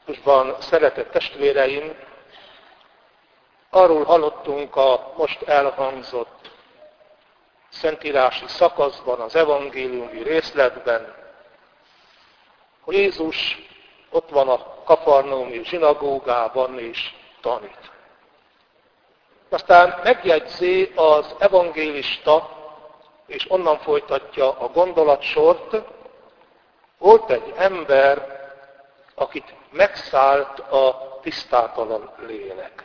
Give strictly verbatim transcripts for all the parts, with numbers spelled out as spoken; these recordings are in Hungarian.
Krisztusban szeretett testvéreim, arról hallottunk a most elhangzott szentírási szakaszban, az evangéliumi részletben, hogy Jézus ott van a kafarnaumi zsinagógában és tanít. Aztán megjegyzi az evangélista, és onnan folytatja a gondolatsort, volt egy ember, akit megszállt a tisztátalan lélek.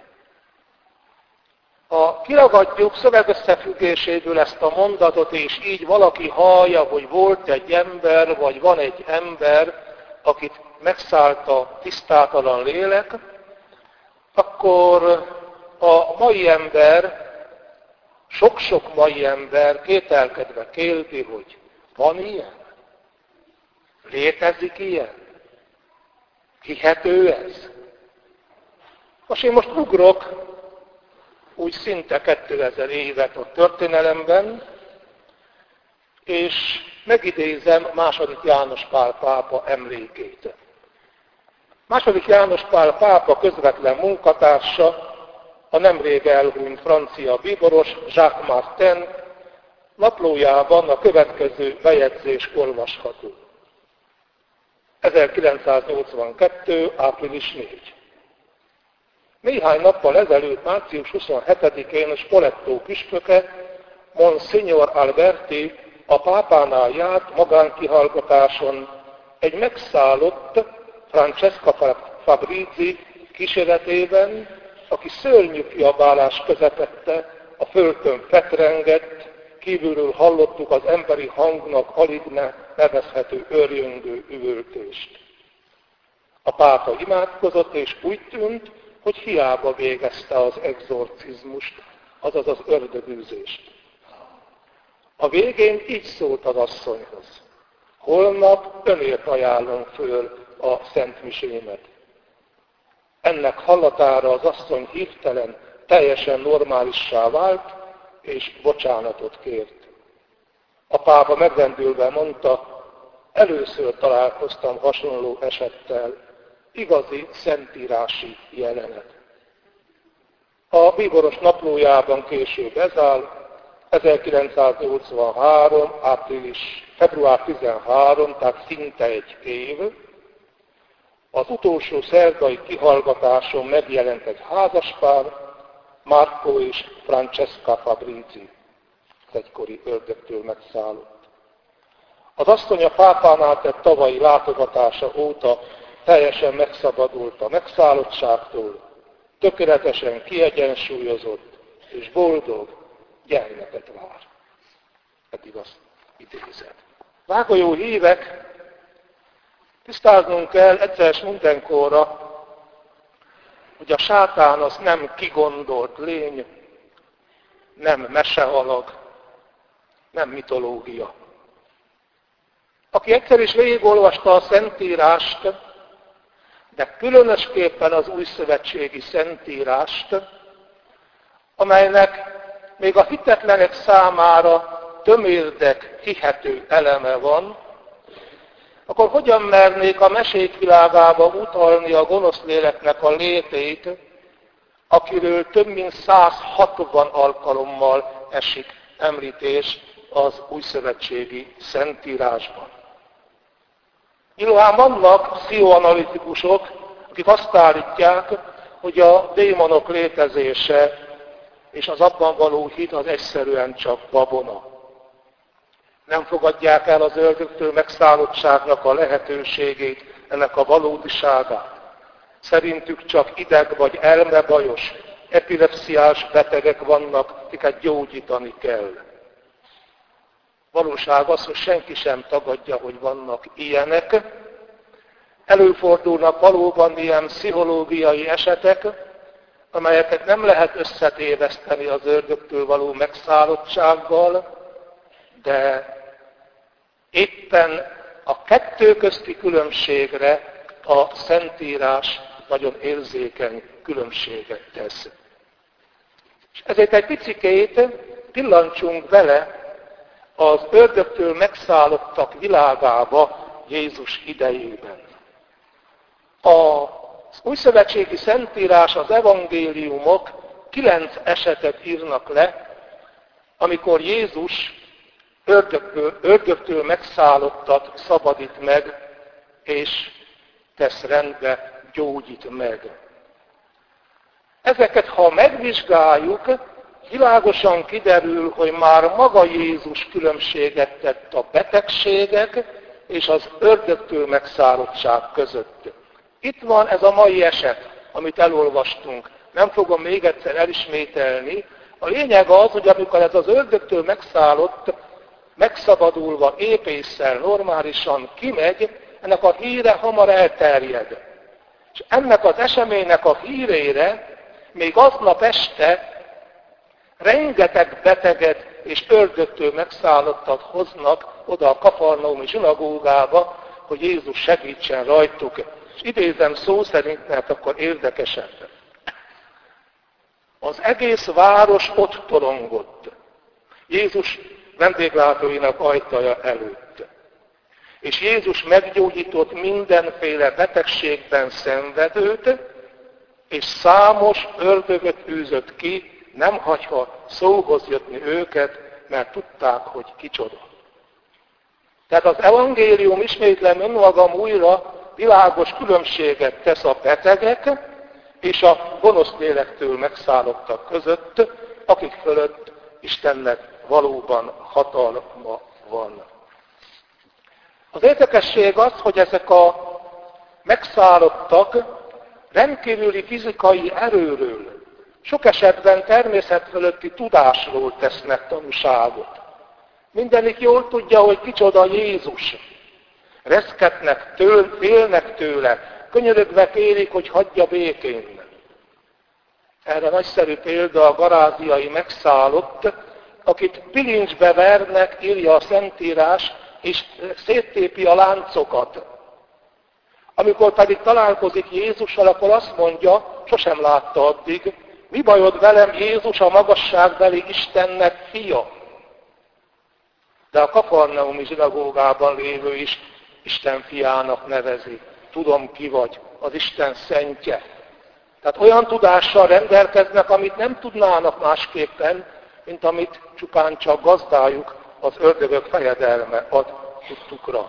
Ha kiragadjuk szövegösszefüggéséből ezt a mondatot, és így valaki hallja, hogy volt egy ember, vagy van egy ember, akit megszállt a tisztátalan lélek, akkor a mai ember, sok-sok mai ember kételkedve kérdi, hogy van ilyen? Létezik ilyen? Hihető ez? Most én most ugrok úgy szinte kétezer évet a történelemben, és megidézem második János Pál pápa emlékét. második János Pál pápa közvetlen munkatársa, a nemrég elhunyt francia bíboros Jacques Martin naplójában a következő bejegyzés olvasható. ezerkilencszáznyolcvankettő. április negyedike. Néhány nappal ezelőtt, március huszonhetedikén Spoleto püspöke, Monsignor Alberti a pápánál járt magánkihallgatáson egy megszállott Francesca Fabrizi kíséretében, aki szörnyű kiabálás közepette, a földön fetrengett, kívülről hallottuk az emberi hangnak alig ne nevezhető örjöngő üvöltést. A pápa imádkozott, és úgy tűnt, hogy hiába végezte az exorcizmust, azaz az ördögűzést. A végén így szólt az asszonyhoz: holnap önért ajánlom föl a szentmisémet. Ennek hallatára az asszony hirtelen, teljesen normálissá vált, és bocsánatot kért. A pápa megrendülve mondta: először találkoztam hasonló esettel, igazi szentírási jelenet. A bíboros naplójában később ez áll, ezerkilencszáznyolcvanhárom. április, február tizenharmadika, tehát szinte egy év. Az utolsó szerdai kihallgatáson megjelent egy házaspár, Marco és Francesca Fabrizi, az egykori ördögtől megszállott. Az asszony a pápánál tett tavalyi látogatása óta teljesen megszabadult a megszállottságtól, tökéletesen kiegyensúlyozott és boldog gyermeket vár. Eddig azt idézett. Drága jó hívek, tisztáznunk kell egyszer s mindenkorra, hogy a sátán az nem kigondolt lény, nem mesehalag, nem mitológia. Aki egyszer is végigolvasta a Szentírást, de különösképpen az újszövetségi Szentírást, amelynek még a hitetlenek számára tömérdek, hihető eleme van, akkor hogyan mernék a mesék világába utalni a gonosz léleknek a létét, akiről több mint száz hatvan alkalommal esik említés az újszövetségi Szentírásban. Illetve vannak pszichoanalitikusok, akik azt állítják, hogy a démonok létezése és az abban való hit az egyszerűen csak babona. Nem fogadják el az ördögtől megszállottságnak a lehetőségét, ennek a valódiságát. Szerintük csak ideg vagy elmebajos, epilepsziás betegek vannak, akiket gyógyítani kell. Valóság az, hogy senki sem tagadja, hogy vannak ilyenek. Előfordulnak valóban ilyen pszichológiai esetek, amelyeket nem lehet összetéveszteni az ördögtől való megszállottsággal, de éppen a kettő közti különbségre a Szentírás nagyon érzékeny különbséget tesz. És ezért egy picikét pillancsunk bele az ördögtől megszállottak világába Jézus idejében. A újszövetségi szentírás, az evangéliumok kilenc esetet írnak le, amikor Jézus ördögtől, ördögtől megszállottat szabadít meg, és tesz rendbe, gyógyít meg. Ezeket, ha megvizsgáljuk, világosan kiderül, hogy már maga Jézus különbséget tett a betegségek és az ördögtől megszállottság között. Itt van ez a mai eset, amit elolvastunk. Nem fogom még egyszer elismételni. A lényeg az, hogy amikor ez az ördögtől megszállott, megszabadulva, épésszel, normálisan kimegy, ennek a híre hamar elterjed. És ennek az eseménynek a hírére még aznap este rengeteg beteget és ördögtől megszállottat hoznak oda a kafarnaumi zsinagógába, hogy Jézus segítsen rajtuk. És idézem szó szerint, mert akkor érdekesebb. Az egész város ott torongott, Jézus vendéglátóinak ajtaja előtt. És Jézus meggyógyított mindenféle betegségben szenvedőt, és számos ördögöt űzött ki, nem hagyha szóhoz jutni őket, mert tudták, hogy kicsoda. Tehát az evangélium, ismétlem önmagam újra, világos különbséget tesz a betegek és a gonosz lélektől megszállottak között, akik fölött Istennek valóban hatalma van. Az érdekesség az, hogy ezek a megszállottak rendkívüli fizikai erőről, sok esetben természet fölötti tudásról tesznek tanúságot. Mindenik jól tudja, hogy kicsoda Jézus. Reszketnek tőle, félnek tőle, könyörögve kérik, hogy hagyja békén. Erre nagyszerű példa a garáziai megszállott, akit bilincsbe vernek, írja a Szentírás, és széttépi a láncokat. Amikor pedig találkozik Jézussal, akkor azt mondja, sosem látta addig, mi bajod velem, Jézus, a magasságbeli Istennek fia? De a kafarnaumi zsinagógában lévő is Isten fiának nevezi. Tudom, ki vagy, az Isten szentje. Tehát olyan tudással rendelkeznek, amit nem tudnának másképpen, mint amit csupán csak gazdájuk, az ördögök fejedelme ad tudtukra.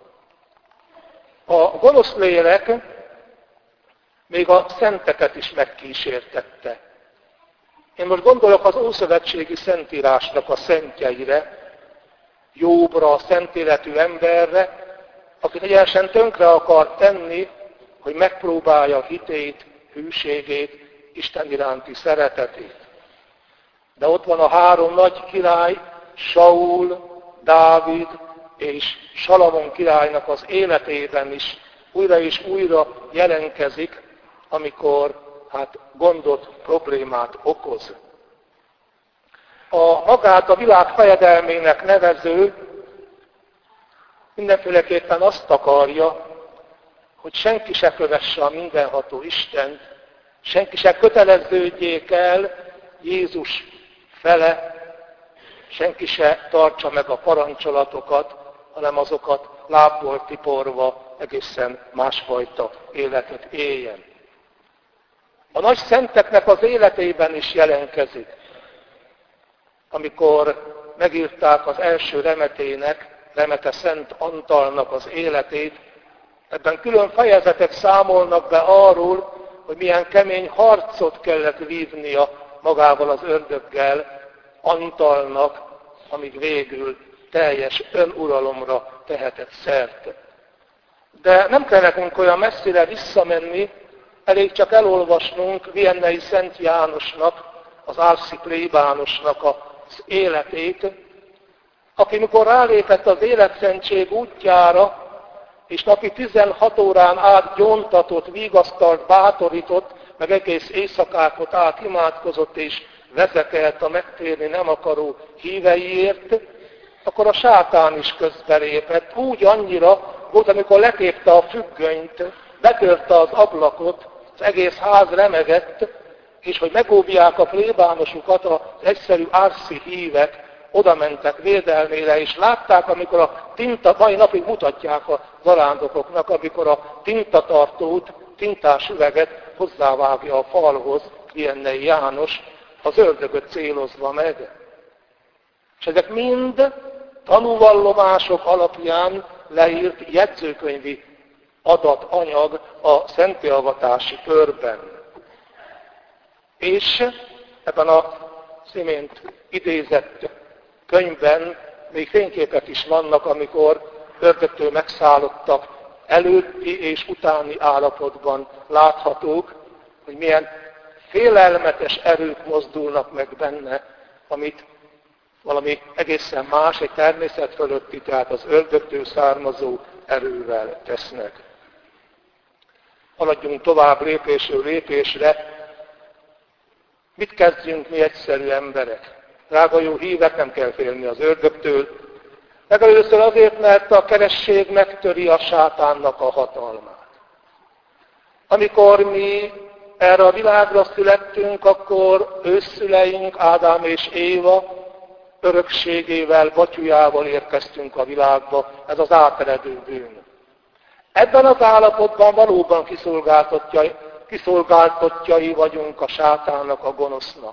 A gonosz lélek még a szenteket is megkísértette. Én most gondolok az ószövetségi szentírásnak a szentjeire, Jóbra, a szent életű emberre, akit egyenesen tönkre akar tenni, hogy megpróbálja hitét, hűségét, Isten iránti szeretetét. De ott van a három nagy király, Saul, Dávid és Salamon királynak az életében is újra és újra jelentkezik, amikor hát gondot, problémát okoz. A magát a világ fejedelmének nevező mindenféleképpen azt akarja, hogy senki se kövesse a mindenható Istent, senki se köteleződjék el Jézus fele, senki se tartsa meg a parancsolatokat, hanem azokat lábból tiporva egészen másfajta életet éljen. A nagy szenteknek az életében is jelentkezik. Amikor megírták az első remetének, Remete Szent Antalnak az életét, ebben külön fejezetek számolnak be arról, hogy milyen kemény harcot kellett vívnia magával az ördöggel Antalnak, amíg végül teljes önuralomra tehetett szert. De nem kell nekünk olyan messzire visszamenni, elég csak elolvasnunk Viennei Szent Jánosnak, az árszi plébánosnak az életét, aki mikor rálépett az életszentség útjára, és napi tizenhat órán át gyóntatott, vigasztalt, bátorított, meg egész éjszakákat át imádkozott és vezekelt a megtérni nem akaró híveiért, akkor a sátán is közbelépett. Úgy annyira volt, amikor letépte a függönyt, betörte az ablakot, az egész ház remegett, és hogy megóvják a plébánosukat, az egyszerű árszi hívek oda mentek védelmére, és látták, amikor a tinta, mai napig mutatják a zarándokoknak, amikor a tintatartót tintás üveget hozzávágja a falhoz, Ilyennei János, az ördögöt célozva meg. És ezek mind tanúvallomások alapján leírt jegyzőkönyvi adatanyag a szentélvatási körben. És ebben a imént idézett könyvben még fényképek is vannak, amikor ördögtől megszállottak előtti és utáni állapotban láthatók, hogy milyen félelmetes erők mozdulnak meg benne, amit valami egészen más, egy természet fölötti, tehát az ördögtől származó erővel tesznek. Haladjunk tovább lépésről lépésre. Mit kezdjünk mi egyszerű emberek? Drága jó hívek, nem kell félni az ördögtől. Legelőször azért, mert a keresztség megtöri a sátánnak a hatalmát. Amikor mi erre a világra születtünk, akkor ősszüleink, Ádám és Éva örökségével, batyujával érkeztünk a világba. Ez az áteredő bűn. Ebben az állapotban valóban kiszolgáltatjai, kiszolgáltatjai vagyunk a sátánnak, a gonosznak.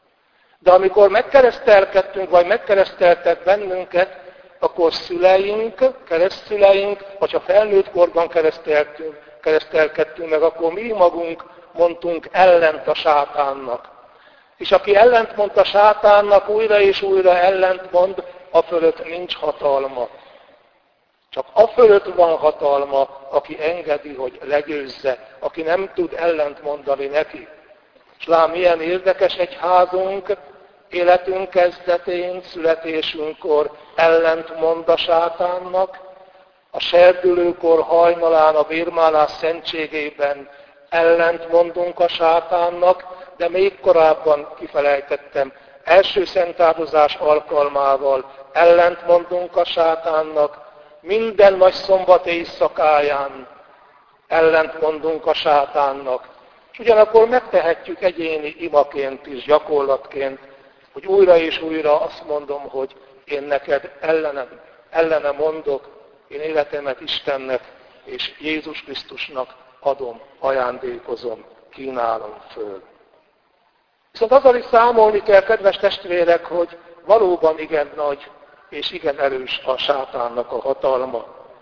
De amikor megkeresztelkedtünk, vagy megkereszteltek bennünket, akkor szüleink, keresztszüleink, vagy ha felnőtt korban kereszteltünk, keresztelkedtünk meg, akkor mi magunk mondtunk ellent a sátánnak. És aki ellent mond a sátánnak, újra és újra ellent mond, a fölött nincs hatalma. Csak a fölött van hatalma, aki engedi, hogy legyőzze, aki nem tud ellent mondani neki. És lám, milyen érdekes egyházunk, életünk kezdetén, születésünkkor ellent mond a sátánnak, a serdülőkor hajnalán a vérmálás szentségében ellent mondunk a sátánnak, de még korábban kifelejtettem, első szentáldozás alkalmával ellent mondunk a sátánnak, minden nagy szombat éjszakáján ellent mondunk a sátánnak. És ugyanakkor megtehetjük egyéni imaként is, gyakorlatként, hogy újra és újra azt mondom, hogy én neked ellenem, ellene mondok, én életemet Istennek és Jézus Krisztusnak adom, ajándékozom, kínálom föl. Viszont azzal is számolni kell, kedves testvérek, hogy valóban igen nagy és igen erős a sátánnak a hatalma.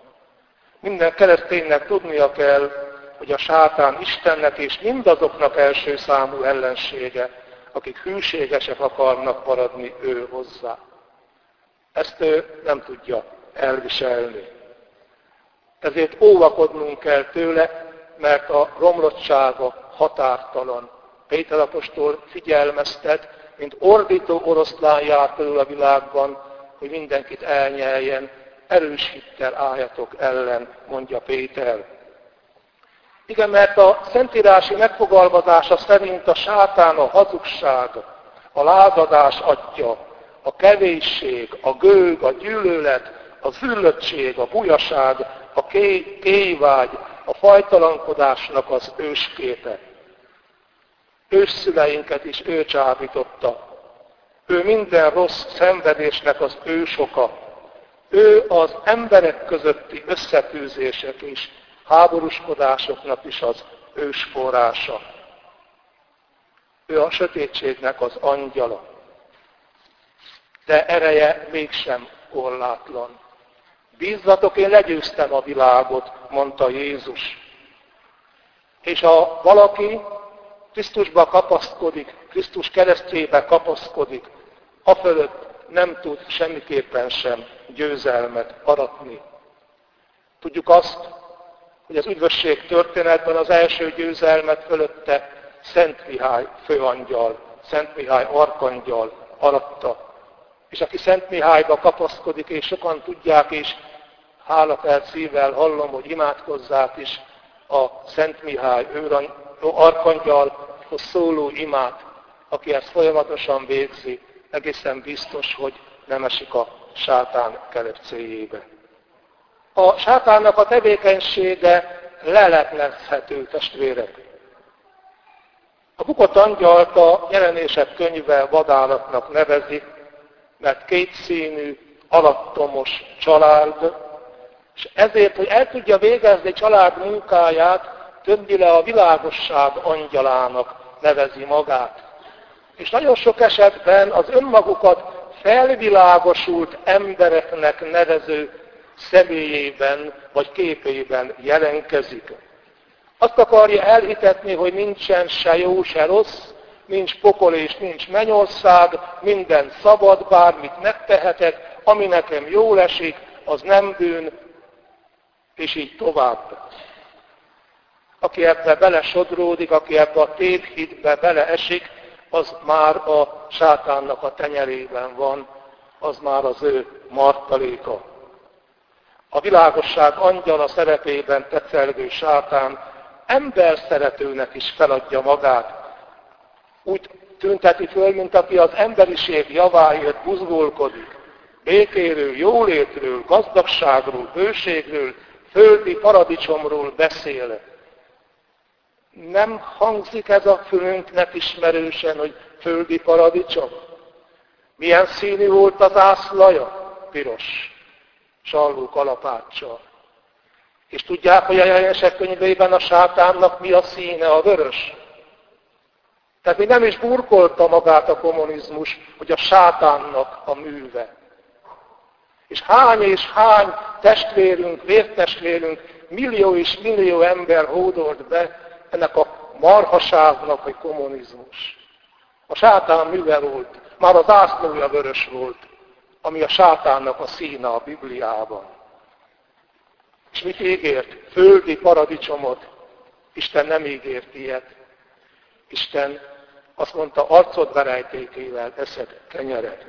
Minden kereszténynek tudnia kell, hogy a sátán Istennek és mindazoknak első számú ellensége, akik hűségesek akarnak maradni ő hozzá. Ezt ő nem tudja elviselni. Ezért óvakodnunk kell tőle, mert a romlottsága határtalan. Péter apostol figyelmeztet, mint ordító oroszlán jár körül a világban, hogy mindenkit elnyeljen, erős hittel álljatok ellen, mondja Péter. Igen, mert a szentírási megfogalmazása szerint a sátán a hazugság, a lázadás atya, a kevésség, a gőg, a gyűlölet, a züllöttség, a bujaság, a kéj, kéjvágy, a fajtalankodásnak az ősképe. Ősszüleinket is ő csábította. Ő minden rossz szenvedésnek az ősoka. Ő az emberek közötti összetűzések és háborúskodásoknak is az ősforrása. Ő a sötétségnek az angyala. De ereje mégsem korlátlan. Bízzatok, én legyőztem a világot, mondta Jézus. És ha valaki Krisztusba kapaszkodik, Krisztus keresztjébe kapaszkodik, afölött nem tud semmiképpen sem győzelmet aratni. Tudjuk azt, hogy az üdvösség történetben az első győzelmet fölötte Szent Mihály főangyal, Szent Mihály arkangyal aratta. És aki Szent Mihályba kapaszkodik, és sokan tudják, és hálakelt szívvel hallom, hogy imádkozzák is a Szent Mihály arkangyalhoz szóló imát, aki ezt folyamatosan végzi, egészen biztos, hogy nem esik a sátán kelepcéjébe. A sátánnak a tevékenysége leleplezhető, testvérek. A bukott angyalt a Jelenések könyve vadállatnak nevezi, mert kétszínű, alattomos család, és ezért, hogy el tudja végezni család munkáját, többnyire a világosság angyalának nevezi magát. És nagyon sok esetben az önmagukat felvilágosult embereknek nevező személyében vagy képében jelenkezik. Azt akarja elhitetni, hogy nincsen se jó, se rossz, nincs pokol és nincs mennyország, minden szabad, bármit megtehetek, ami nekem jól esik, az nem bűn, és így tovább. Aki ebbe belesodródik, aki ebbe a tévhitbe beleesik, az már a sátánnak a tenyerében van, az már az ő martaléka. A világosság angyala szerepében tetszelgő sátán ember szeretőnek is feladja magát. Úgy tünteti föl, mint aki az emberiség javáért buzgolkodik. Békéről, jólétről, gazdagságról, bőségről, földi paradicsomról beszél. Nem hangzik ez a fülünknek ismerősen, hogy földi paradicsom? Milyen színű volt az ászlaja? Piros, salló kalapáccsal. És tudják, hogy a Jelenések könyvében a sátánnak mi a színe? A vörös. Tehát még nem is burkolta magát a kommunizmus, hogy a sátánnak a műve. És hány és hány testvérünk, vértestvérünk, millió és millió ember hódolt be ennek a marhaságnak, hogy kommunizmus. A sátán műve volt, már az ászlója vörös volt, ami a sátánnak a színe a Bibliában. És mit ígért? Földi paradicsomot. Isten nem ígért ilyet. Isten azt mondta, arcod verejtékével eszed kenyered.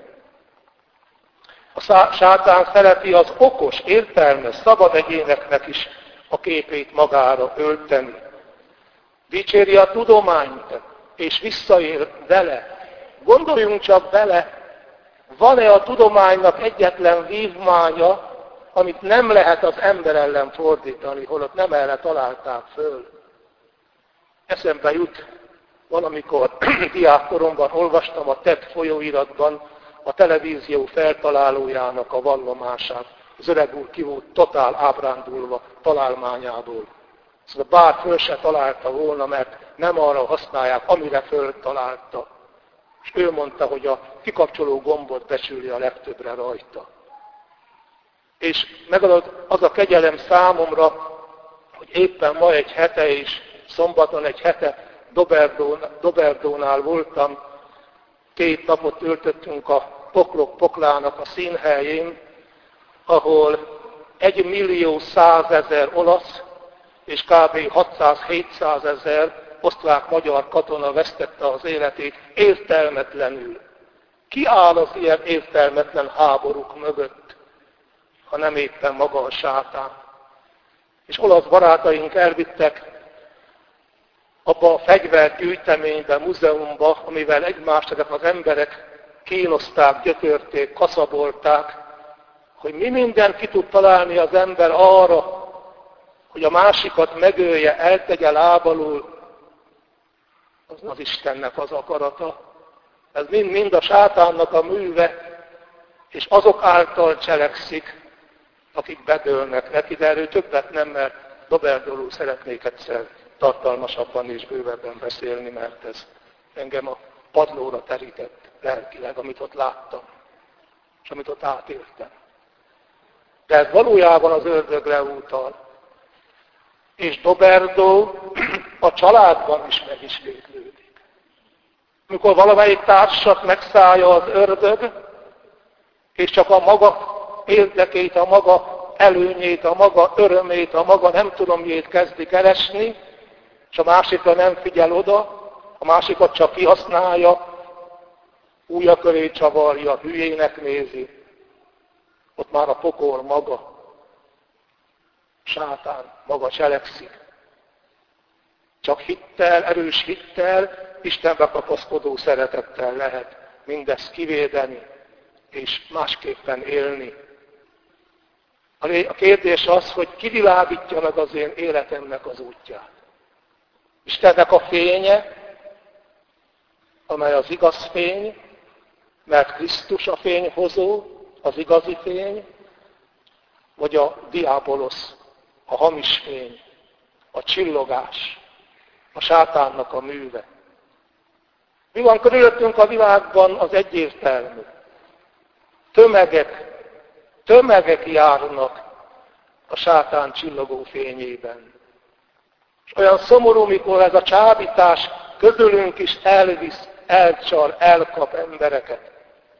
A sátán szereti az okos, értelmes, szabad egyéneknek is a képét magára ölteni. Dicséri a tudományt, és visszaél vele. Gondoljunk csak bele, van-e a tudománynak egyetlen vívmánya, amit nem lehet az ember ellen fordítani, holott nem erre találták föl. Eszembe jut, valamikor diákkoromban olvastam a tett folyóiratban a televízió feltalálójának a vallomását. Az öreg úr ki volt totál ábrándulva találmányából. Szóval bár föl se találta volna, mert nem arra használják, amire föltalálta. És ő mondta, hogy a kikapcsoló gombot becsüli a legtöbbre rajta. És megadott az a kegyelem számomra, hogy éppen ma egy hete és szombaton egy hete Doberdón, Doberdónál voltam, két napot töltöttünk a Poklok poklának a színhelyén, ahol egy millió százezer olasz és kb. hatszáz-hétszázezer osztrák-magyar katona vesztette az életét értelmetlenül. Ki áll az ilyen értelmetlen háborúk mögött, ha nem éppen maga a sátán? És olasz barátaink elvittek abba a fegyvergyűjteménybe, múzeumba, amivel egymást ezek az emberek kínozták, gyötörték, kaszabolták, hogy mi mindent ki tud találni az ember arra, hogy a másikat megölje, eltegye lábalul, az az Istennek az akarata. Ez mind-mind a sátánnak a műve, és azok által cselekszik, akik bedőlnek neki, de erről többet nem, mert Doberdóról szeretnék egyszer tartalmasabban és bővebben beszélni, mert ez engem a padlóra terített lelkileg, amit ott láttam, és amit ott átéltem. De ez valójában az ördögre utal. És Doberdó a családban is megismétlődik. Amikor valamelyik társat megszállja az ördög, és csak a maga érdekét, a maga előnyét, a maga örömét, a maga nem tudom miért kezdi keresni, és a másikra nem figyel oda, a másikat csak kihasználja, újja köré csavarja, hülyének nézi. Ott már a pokol maga, sátán maga cselekszik. Csak hittel, erős hittel, Istenbe kapaszkodó szeretettel lehet mindezt kivédeni, és másképpen élni. A kérdés az, hogy kivilágítja meg az én életemnek az útját. Istennek a fénye, amely az igaz fény, mert Krisztus a fényhozó, az igazi fény, vagy a diabolosz, a hamis fény, a csillogás, a sátánnak a műve. Mi van körülöttünk a világban, az egyértelmű. Tömegek, tömegek járnak a sátán csillogó fényében. És olyan szomorú, mikor ez a csábítás közülünk is elvisz, elcsal, elkap embereket.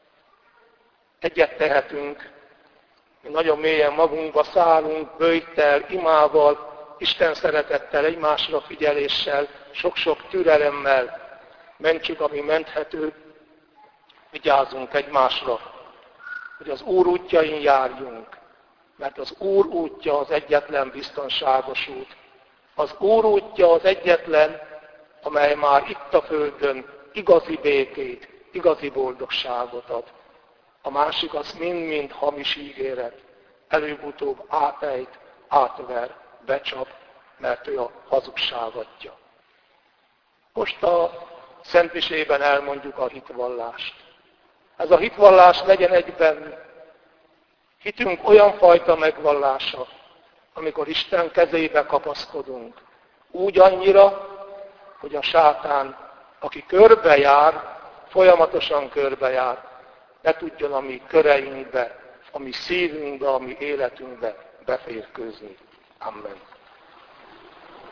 Egyet tehetünk, mi nagyon mélyen magunkba szállunk, böjttel, imával, Isten szeretettel, egymásra figyeléssel, sok-sok türelemmel, mentsük, ami menthető, vigyázzunk egymásra, hogy az Úr útjain járjunk, mert az Úr útja az egyetlen biztonságos út. Az Úr útja az egyetlen, amely már itt a földön igazi békét, igazi boldogságot ad. A másik az mind-mind hamis ígéret, előbb-utóbb átejt, átver, becsap, mert ő a hazugság adja. Most a Szentmisében elmondjuk a hitvallást. Ez a hitvallás legyen egyben hitünk olyan fajta megvallása, amikor Isten kezébe kapaszkodunk. Úgy annyira, hogy a sátán, aki körbejár, folyamatosan körbejár, ne tudjon a mi köreinkbe, a mi szívünkbe, a mi életünkbe beférkőzni. Amen.